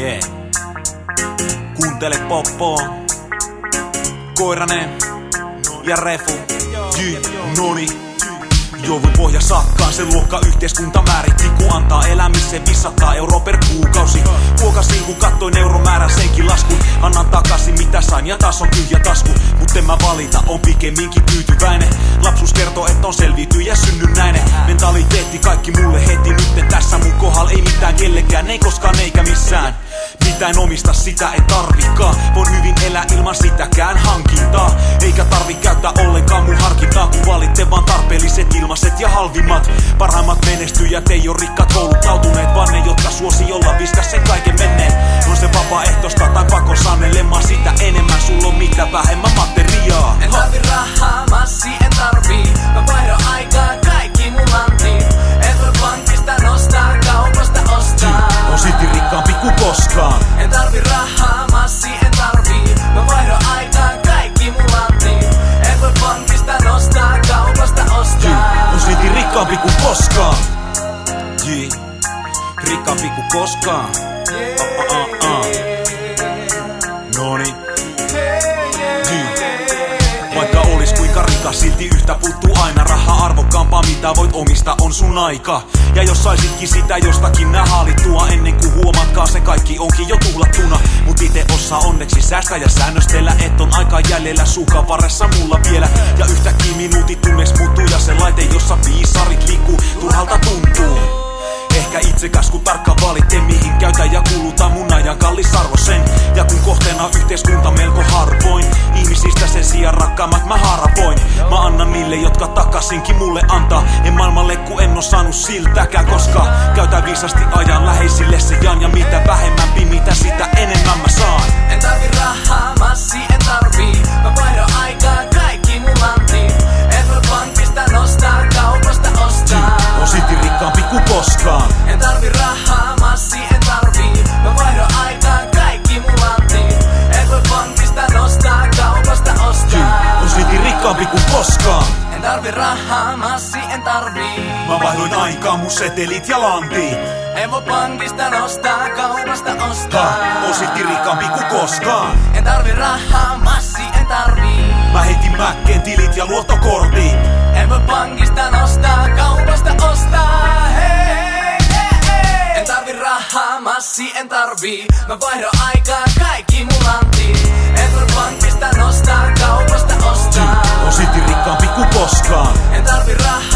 Yeah. Kuuntele Poppo, Koiranen ja Refu. Noni. Joudun pohja sakkaan, se luokka yhteiskunta määritti, kun antaa elämisen 500 € per kuukausi. Huokasin kun kattoin euromäärän senkin laskun. Annan takaisin mitä sain ja taas on tyhjä tasku. Mut en mä valita, on pikemminkin tyytyväinen. Lapsuus kertoo, että on selviytyjä synnynnäinen. Mentaliteetti kaikki mulle heti nytten tässä mun kohdalla. Ei mitään kellekään, ei koskaan eikä missään. Mitä en omista, sitä en tarvikaan. Voin hyvin elää ilman sitäkään hankintaa. Eikä tarvi käyttää ollenkaan mun harkintaa, kun valitse vaan tarpeelliset ilmaiset ja halvimmat. Parhaimmat menestyjät ei oo rikkaat kouluttautuneet, vaan ne jotka suosi olla viskas sen kaiken menneen. On se vapaaehtoista tai pakon sanelemaan, sitä enemmän sulla on mitä vähemmän materiaa. En tarvi rahaa, massi en tarvii. Mä vaihdon aikaa, kaikki mun lantiin. En voi pankista nostaa, kaupasta ostaa. On silti rikkaampi kuin koskaan. En tarvi rahaa, massi en tarvii. Mä vaihdon aikaa, kaikki mun lantiin. En voi pankista nostaa, kaupasta ostaa. On silti rikkaampi kuin koskaan. Rikkaampi kuin koskaan. Noni. Vaikka olis kuinka rikas, silti yhtä puuttuu aina rahaa. Arvokkaampaa mitä voit omista on sun aika. Ja jos saisitkin sitä jostakin nää haalittua, ennen kuin huomatkaan se kaikki onkin jo tuhlattuna. Mut ite osaa onneksi säästää ja säännöstellä, et on aikaa jäljellä suukaan varressa mulla vielä. Ja yhtäkkiä minuutit tunneksi muuttuu ja se laite jossa viisarit liikkuu turhalta tuntuu. Ehkä itsekäs kun tarkkaan valitte mihin käytä ja kuluta mun ajan kallis arvo sen. Ja kun kohteena yhteiskunta melko harvoin, ihmisistä sen sijaan rakkaammat mä haravoin. Mä annan niille jotka takaisinkin mulle antaa. En maailmalle kun en oo saanut siltäkään, koska käytän viisasti ajan läheisille se jaan. Ja mitä vähemmän pimitä sitä enemmän mä saan. En tarvi rahaa, massi en tarvii. Mä vaihdon aikaa, kaikki mun lantiin. En voi pankista nostaa, kaupasta ostaa. On silti rikkaampi kuin koskaan. En tarvi rahaa, massi en tarvii. Mä vaihdon aikaa, kaikki mun lantiin. En voi pankista nostaa, kaupasta ostaa. On silti rikkaampi kuin koskaan. En tarvi rahaa, massi en tarvii. Mä vaihdoin aikaa mun setelit ja lantiin. En voi pankista nostaa, kaupasta ostaa. On silti rikkaampi kuin koskaan. En tarvi rahaa, massi en tarvii. Mä heitin mäkkeen tilit ja luottokortin. En voi pankista nostaa, kaupasta ostaa. Hei, En tarvi rahaa, massi en tarvii. Mä vaihdon aikaa, kaikki mun lantiin. En voi pankista nostaa, kaupasta ostaa. On silti rikkaampi kuin koskaan. En tarvi rahaa.